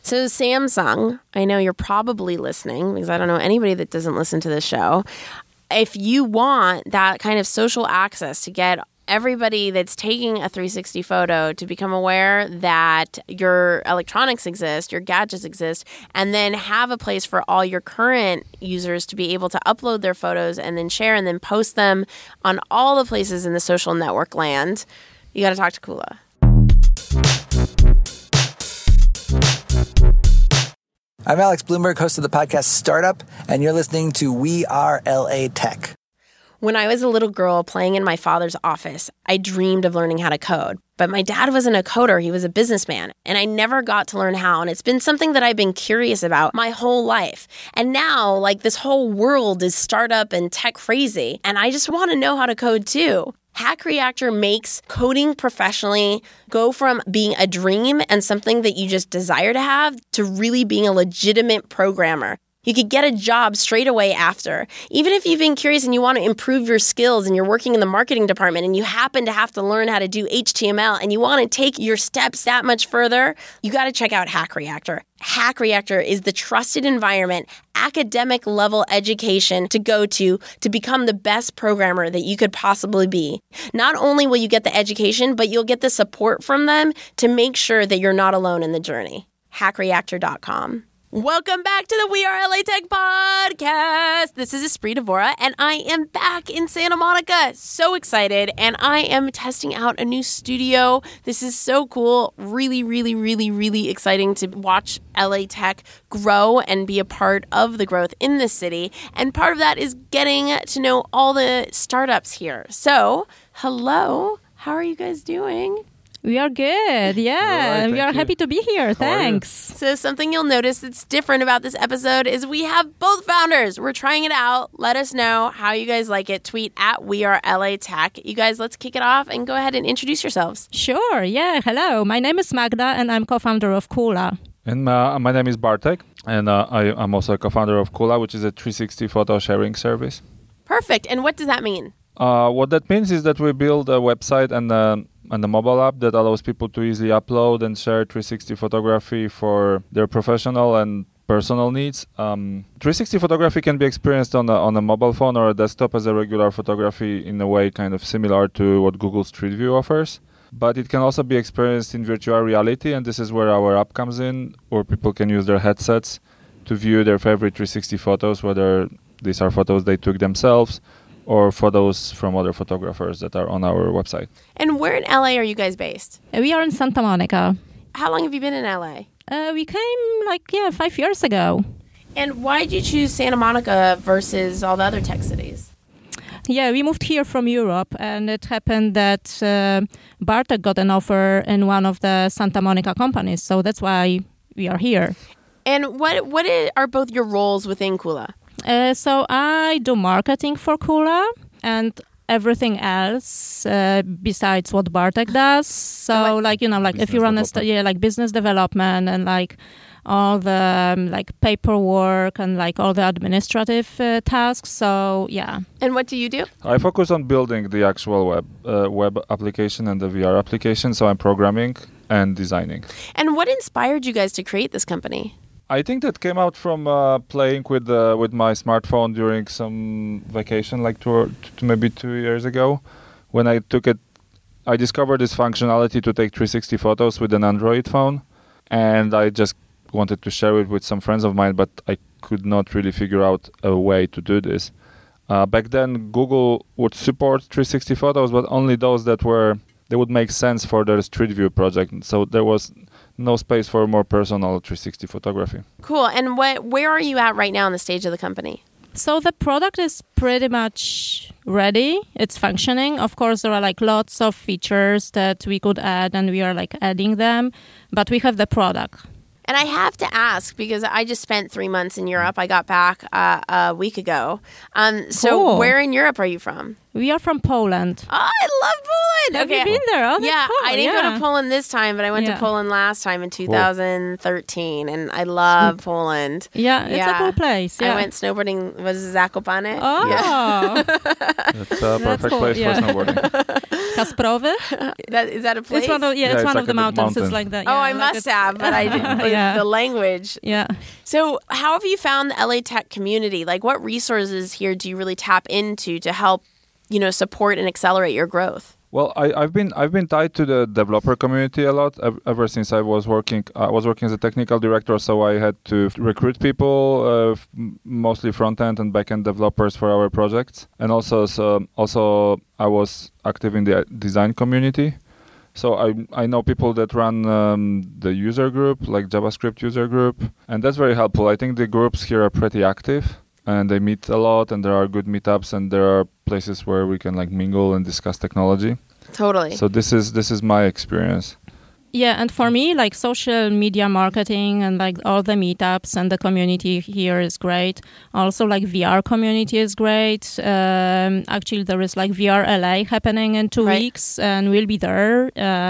So Samsung, I know you're probably listening because I don't know anybody that doesn't listen to this show. If you want that kind of social access to get everybody that's taking a 360 photo to become aware that your electronics exist, your gadgets exist, and then have a place for all your current users to be able to upload their photos and then share and then post them on all the places in the social network land, you got to talk to Kula. I'm Alex Bloomberg, host of the podcast Startup, and you're listening to We Are LA Tech. When I was a little girl playing in my father's office, I dreamed of learning how to code. But my dad wasn't a coder, he was a businessman, and I never got to learn how. And it's been something that I've been curious about my whole life. And now, this whole world is startup and tech crazy, and I just want to know how to code too. Hack Reactor makes coding professionally go from being a dream and something that you just desire to have to really being a legitimate programmer. You could get a job straight away after. Even if you've been curious and you want to improve your skills and you're working in the marketing department and you happen to have to learn how to do HTML and you want to take your steps that much further, you got to check out Hack Reactor. Hack Reactor is the trusted environment, academic level education to go to become the best programmer that you could possibly be. Not only will you get the education, but you'll get the support from them to make sure that you're not alone in the journey. HackReactor.com. Welcome back to the We Are LA Tech podcast. This is Espree Devora, and I am back in Santa Monica. So excited, and I am testing out a new studio. This is so cool. Really, really, really, really exciting to watch LA Tech grow and be a part of the growth in this city. And part of that is getting to know all the startups here. So, hello. How are you guys doing? We are good, yeah. Right, we are happy to be here. Thanks. So something you'll notice that's different about this episode is we have both founders. We're trying it out. Let us know how you guys like it. Tweet at WeAreLATech. You guys, let's kick it off and go ahead and introduce yourselves. Sure, yeah. Hello, my name is Magda and I'm co-founder of Kula. And my name is Bartek, and I'm also a co-founder of Kula, which is a 360 photo sharing service. Perfect. And what does that mean? What that means is that we build a website and a mobile app that allows people to easily upload and share 360 photography for their professional and personal needs. 360 photography can be experienced on a mobile phone or a desktop as a regular photography in a way kind of similar to what Google Street View offers. But it can also be experienced in virtual reality, and this is where our app comes in, where people can use their headsets to view their favorite 360 photos, whether these are photos they took themselves or photos from other photographers that are on our website. And where in LA are you guys based? We are in Santa Monica. How long have you been in LA? We came 5 years ago. And why did you choose Santa Monica versus all the other tech cities? Yeah, we moved here from Europe, and it happened that Bartek got an offer in one of the Santa Monica companies, so that's why we are here. And what are both your roles within Kula? So I do marketing for Kula and everything else besides what Bartek does. So if you run business development and all the paperwork and all the administrative tasks. So yeah. And what do you do? I focus on building the actual web application and the VR application. So I'm programming and designing. And what inspired you guys to create this company? I think that came out from playing with my smartphone during some vacation, maybe 2 years ago. When I took it, I discovered this functionality to take 360 photos with an Android phone, and I just wanted to share it with some friends of mine, but I could not really figure out a way to do this. Back then, Google would support 360 photos, but only those that would make sense for their Street View project. So there was no space for more personal 360 photography. Cool. And where are you at right now on the stage of the company? So the product is pretty much ready. It's functioning. Of course, there are lots of features that we could add, and we are adding them. But we have the product. And I have to ask, because I just spent 3 months in Europe. I got back a week ago. So cool. Where in Europe are you from? We are from Poland. Oh, I love Poland. Have you been there? Oh, that's cool. I didn't go to Poland this time, but I went to Poland last time in 2013, and I love Poland. Yeah, it's a cool place. Yeah. I went snowboarding. Was Zakopane? Oh. Yeah. It's a perfect place for snowboarding. Kasprowy. Is that a place? It's one of, it's it's one like of the a mountains. mountain. It's like that. Oh, Yeah, I like must have, but I didn't. Yeah. The language. Yeah. So, how have you found the LA Tech community? Like, what resources here do you really tap into to help, support and accelerate your growth? Well, I've been tied to the developer community a lot ever since I was working. I was working as a technical director, so I had to recruit people, mostly front end and back end developers for our projects, and also I was active in the design community. So I know people that run the user group, like JavaScript user group, and that's very helpful. I think the groups here are pretty active. And they meet a lot, and there are good meetups, and there are places where we can mingle and discuss technology. Totally. So this is my experience. Yeah, and for me, social media marketing and all the meetups and the community here is great. Also, VR community is great. Actually, there is VR LA happening in 2 weeks, and we'll be there.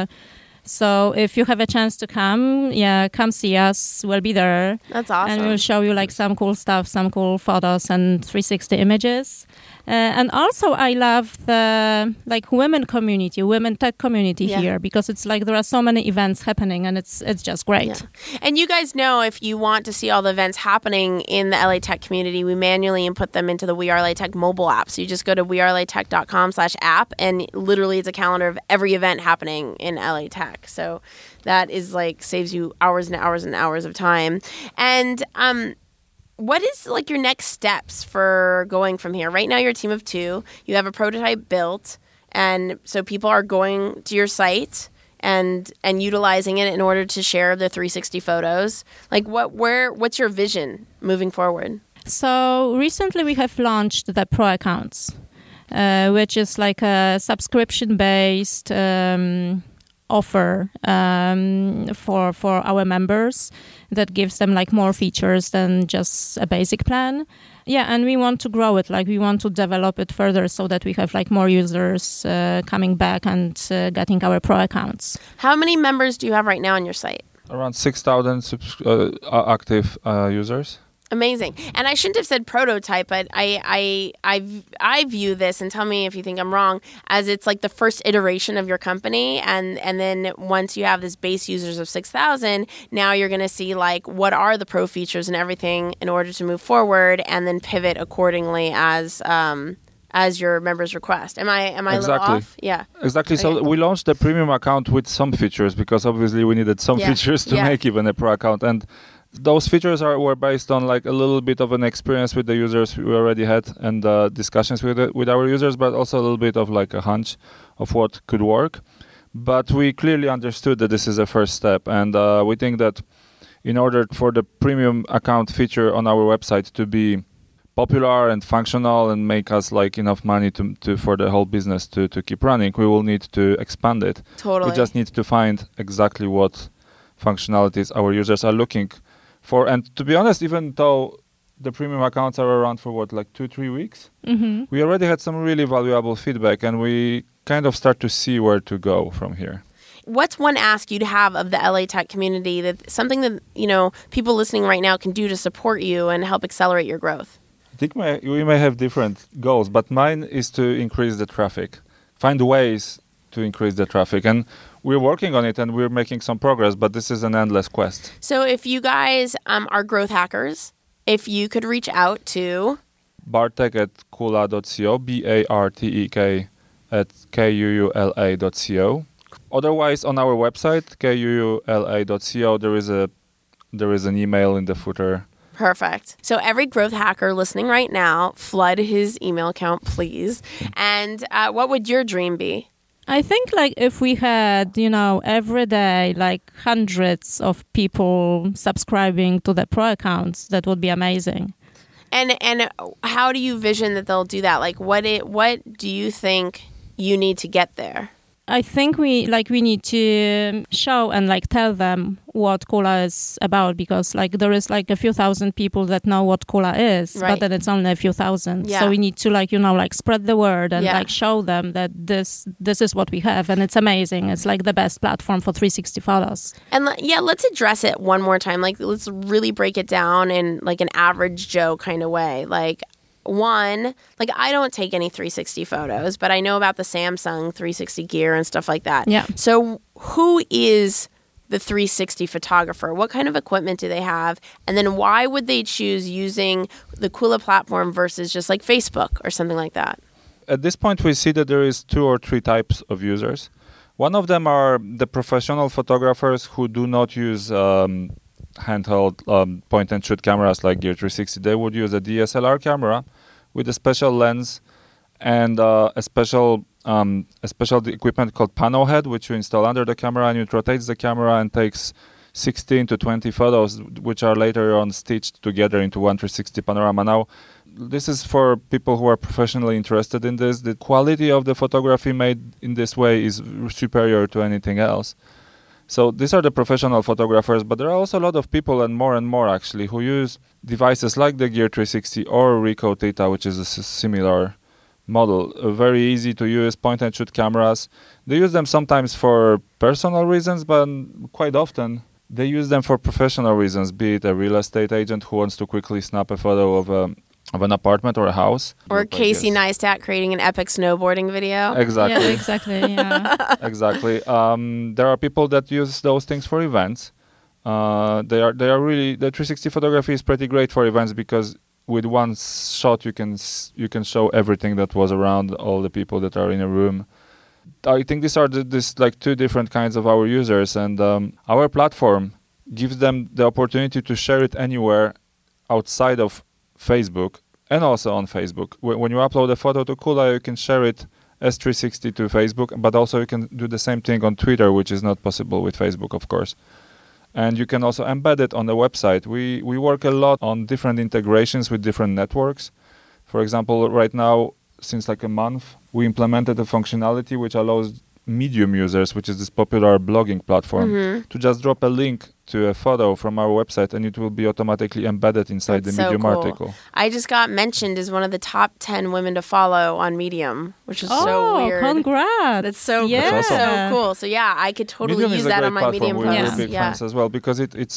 So if you have a chance to come see us. We'll be there. That's awesome. And we'll show you some cool stuff, some cool photos and 360 images. And also I love the women community, women tech community here, because it's there are so many events happening, and it's just great. Yeah. And you guys know, if you want to see all the events happening in the LA Tech community, we manually input them into the We Are LA Tech mobile app. So you just go to wearelatech.com/app, and literally it's a calendar of every event happening in LA Tech. So that is saves you hours and hours and hours of time. And what is your next steps for going from here? Right now you're a team of 2. You have a prototype built, and so people are going to your site and utilizing it in order to share the 360 photos. What's your vision moving forward? So recently we have launched the Pro accounts, which is a subscription-based offer for our members that gives them more features than just a basic plan. Yeah, and we want to grow it. We want to develop it further so that we have more users coming back and getting our Pro accounts. How many members do you have right now on your site? Around 6,000 active users. Amazing. And I shouldn't have said prototype, but I view this, and tell me if you think I'm wrong, as it's the first iteration of your company. And then once you have this base users of 6,000, now you're going to see what are the pro features and everything in order to move forward, and then pivot accordingly as your members request. Am I a little off? Yeah. Exactly. Okay. So we launched the premium account with some features, because obviously we needed some features to make even a pro account. And those features were based on a little bit of an experience with the users we already had, and discussions with our users, but also a little bit of a hunch of what could work. But we clearly understood that this is a first step, and we think that in order for the premium account feature on our website to be popular and functional and make us enough money to for the whole business to keep running, we will need to expand it. Totally. We just need to find exactly what functionalities our users are looking for. And to be honest, even though the premium accounts are around for 2-3 weeks, we already had some really valuable feedback, and we kind of start to see where to go from here. What's one ask you'd have of the LA Tech community, that something that people listening right now can do to support you and help accelerate your growth? I think we may have different goals, but mine is to increase the traffic, find ways to increase the traffic. And we're working on it, and we're making some progress, but this is an endless quest. So if you guys are growth hackers, if you could reach out to Bartek@kula.co, BARTEK @KUULA.co. Otherwise, on our website, KUULA.co, there is an email in the footer. Perfect. So every growth hacker listening right now, flood his email account, please. And what would your dream be? I think if we had, every day, hundreds of people subscribing to the Pro accounts, that would be amazing. And how do you vision that they'll do that? What do you think you need to get there? I think we need to show and tell them what Kula is about, because there is a few thousand people that know what Kula is, but then it's only a few thousand. Yeah. So we need to spread the word and show them that this is what we have, and it's amazing. It's the best platform for 360 photos. And let's address it one more time. Let's really break it down in an average Joe kind of way. one, like I don't take any 360 photos, but I know about the Samsung 360 gear and stuff like that. Yeah. So who is the 360 photographer? What kind of equipment do they have? And then why would they choose using the Kula platform versus just like Facebook or something like that? At this point, we see that there is 2 or 3 types of users. One of them are the professional photographers who do not use handheld point-and-shoot cameras like Gear 360. They would use a DSLR camera with a special lens and a special equipment called panel head, which you install under the camera, and it rotates the camera and takes 16 to 20 photos, which are later on stitched together into one 360 panorama. Now, this is for people who are professionally interested in this. The quality of the photography made in this way is superior to anything else. So these are the professional photographers, but there are also a lot of people, and more actually, who use devices like the Gear 360 or Ricoh Theta, which is a similar model. Very easy to use point-and-shoot cameras. They use them sometimes for personal reasons, but quite often they use them for professional reasons, be it a real estate agent who wants to quickly snap a photo of an apartment or a house. Or Casey Neistat creating an epic snowboarding video. Exactly. Yeah, exactly. Yeah. Exactly. There are people that use those things for events. They are really, the 360 photography is pretty great for events because with one shot you can show everything that was around all the people that are in a room. I think these are like 2 different kinds of our users, and our platform gives them the opportunity to share it anywhere outside of Facebook and also on Facebook. When you upload a photo to Kula, you can share it as 360 to Facebook, but also you can do the same thing on Twitter, which is not possible with Facebook, of course. And you can also embed it on the website. We work a lot on different integrations with different networks. For example, right now, since like a month, we implemented a functionality which allows Medium users, which is this popular blogging platform, to just drop a link to a photo from our website and it will be automatically embedded inside the Medium article. I just got mentioned as one of the top 10 women to follow on Medium, which is so weird. Oh, congrats. That's so yeah. so cool. So yeah, I could totally Medium use that on my Medium post. posts. We're big fans as well because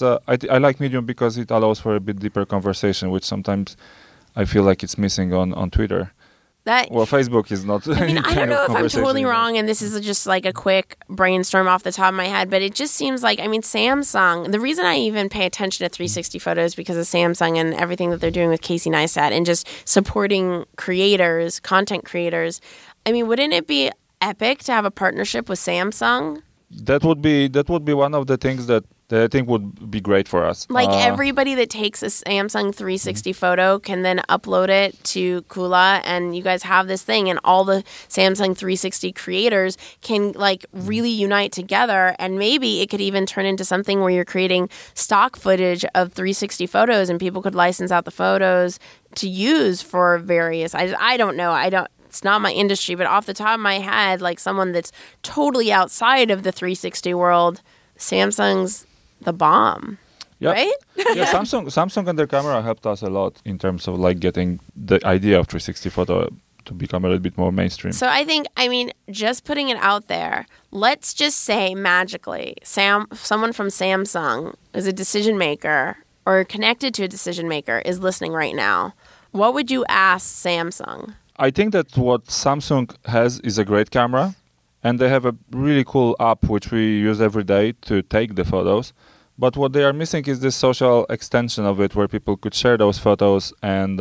I like Medium because it allows for a bit deeper conversation, which sometimes I feel like it's missing on Twitter. Facebook is not. I mean, I don't know if I'm totally wrong, and this is just like a quick brainstorm off the top of my head, but it just seems like, I mean, Samsung, the reason I even pay attention to 360 photos because of Samsung and everything that they're doing with Casey Neistat and just supporting creators, content creators. I mean, wouldn't it be epic to have a partnership with Samsung? That would be one of the things that I think would be great for us. Like everybody that takes a Samsung 360 photo can then upload it to Kula, and you guys have this thing, and all the Samsung 360 creators can like really unite together, and maybe it could even turn into something where you're creating stock footage of 360 photos, and people could license out the photos to use for various. I don't know. It's not my industry, but off the top of my head, like someone that's totally outside of the 360 world, Samsung's the bomb. Yep. Right? Yeah, Samsung and their camera helped us a lot in terms of like getting the idea of 360 photo to become a little bit more mainstream. So I mean, just putting it out there, let's just say magically, someone from Samsung is a decision maker or connected to a decision maker is listening right now. What would you ask Samsung? I think that what Samsung has is a great camera, and they have a really cool app which we use every day to take the photos. But what they are missing is this social extension of it where people could share those photos, and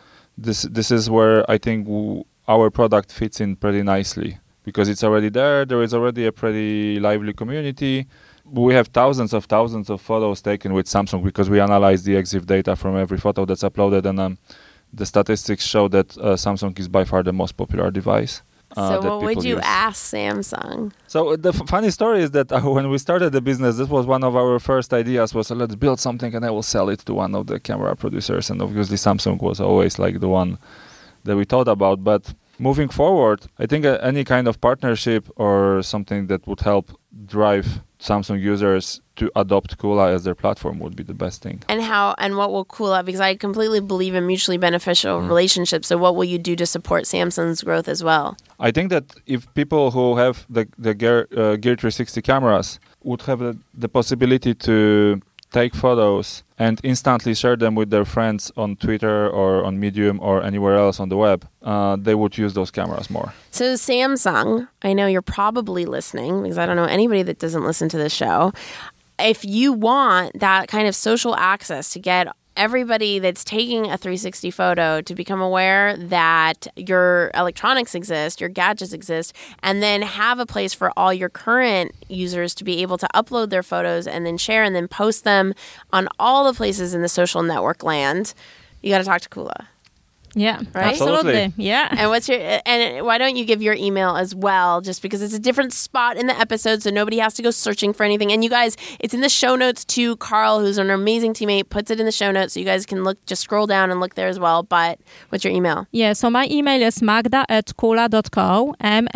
this is where I think our product fits in pretty nicely because it's already there. There is already a pretty lively community. We have thousands of photos taken with Samsung because we analyze the EXIF data from every photo that's uploaded, and the statistics show that Samsung is by far the most popular device. So what would you ask Samsung? So the funny story is that when we started the business, this was one of our first ideas was let's build something and I will sell it to one of the camera producers. And obviously Samsung was always like the one that we thought about. But moving forward, I think any kind of partnership or something that would help drive Samsung users to adopt Kula as their platform would be the best thing. And what will Kula, because I completely believe in mutually beneficial relationships, so what will you do to support Samsung's growth as well? I think that if people who have the Gear 360 cameras would have the possibility to take photos and instantly share them with their friends on Twitter or on Medium or anywhere else on the web, they would use those cameras more. So Samsung, I know you're probably listening because I don't know anybody that doesn't listen to this show. If you want that kind of social access to get everybody that's taking a 360 photo to become aware that your electronics exist, your gadgets exist, and then have a place for all your current users to be able to upload their photos and then share and then post them on all the places in the social network land, you got to talk to Kula. Yeah, right? Absolutely. Yeah. And why don't you give your email as well, just because it's a different spot in the episode so nobody has to go searching for anything. And you guys, it's in the show notes too. Carl, who's an amazing teammate, puts it in the show notes so you guys can just scroll down and look there as well. But what's your email? Yeah, so my email is magda@kula.co,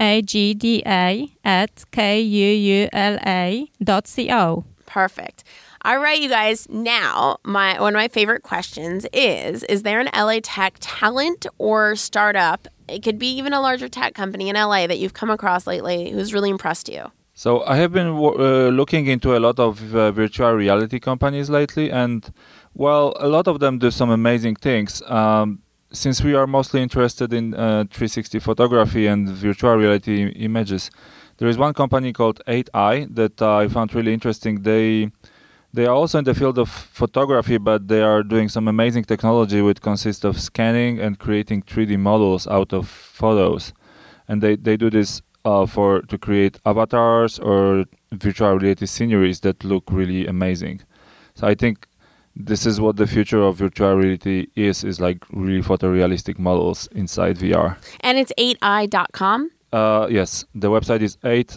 magda@kuula.co. Perfect. All right, you guys. Now, one of my favorite questions is there an LA tech talent or startup? It could be even a larger tech company in LA that you've come across lately who's really impressed you. So I have been looking into a lot of virtual reality companies lately, and well, a lot of them do some amazing things. Since we are mostly interested in 360 photography and virtual reality images, there is one company called 8i that I found really interesting. They are also in the field of photography, but they are doing some amazing technology which consists of scanning and creating 3D models out of photos. And they do this to create avatars or virtual reality sceneries that look really amazing. So I think this is what the future of virtual reality is like really photorealistic models inside VR. And it's 8i.com? Yes, the website is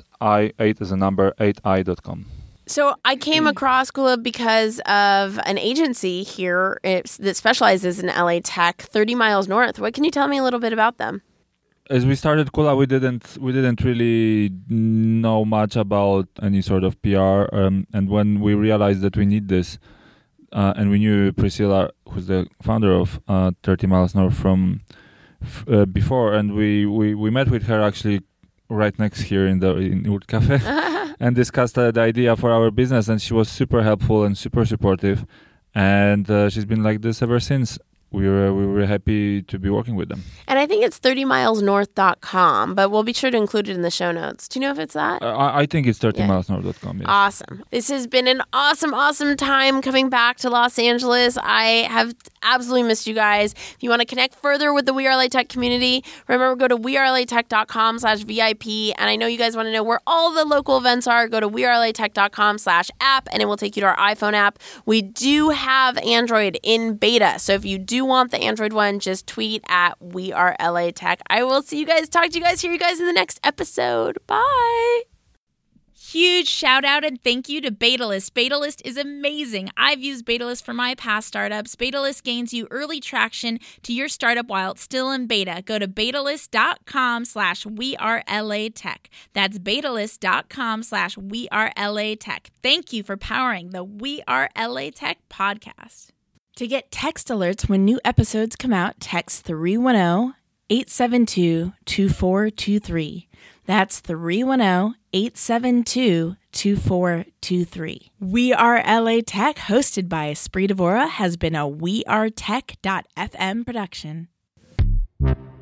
8i.com. So I came across Kula because of an agency here that specializes in LA tech, 30 miles north. What can you tell me a little bit about them? As we started Kula, we didn't really know much about any sort of PR. And when we realized that we need this, and we knew Priscilla, who's the founder of 30 miles north from before, and we met with her actually right next here in Wood Cafe. And discussed the idea for our business, and she was super helpful and super supportive, and she's been like this ever since. We were happy to be working with them. And I think it's 30milesnorth.com, but we'll be sure to include it in the show notes. Do you know if it's that? I think it's 30milesnorth.com. Yes. Awesome. This has been an awesome time coming back to Los Angeles. I have absolutely missed you guys. If you want to connect further with the We Are LA Tech community, remember, go to wearelatech.com/VIP. And I know you guys want to know where all the local events are. Go to wearelatech.com/app, and it will take you to our iPhone app. We do have Android in beta, so if you do want the Android one, just tweet at We Are LA Tech. I will see you guys, talk to you guys, hear you guys in the next episode. Bye. Huge shout out and thank you to Betalist. Betalist is amazing. I've used Betalist for my past startups. Betalist gains you early traction to your startup while it's still in beta. Go to betalist.com/wearelatech. That's betalist.com/wearelatech. Thank you for powering the We Are LA Tech podcast. To get text alerts when new episodes come out, text 310-872-2423. That's 310-872-2423. We Are LA Tech, hosted by Esprit Devora, has been a wearetech.fm production.